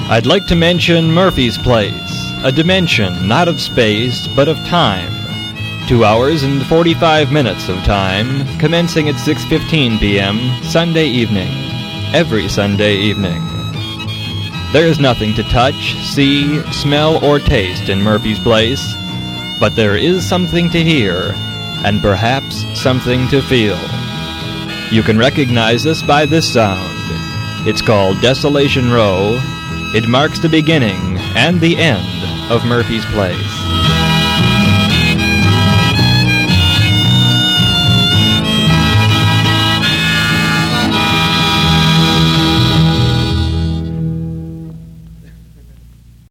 I'd like to mention Murphy's Place, a dimension not of space but of time. 2 hours and 45 minutes of time, commencing at 6:15 p.m. Sunday evening, every Sunday evening. There is nothing to touch, see, smell, or taste in Murphy's Place, but there is something to hear, and perhaps something to feel. You can recognize us by this sound. It's called Desolation Row. It marks the beginning and the end of Murphy's Place.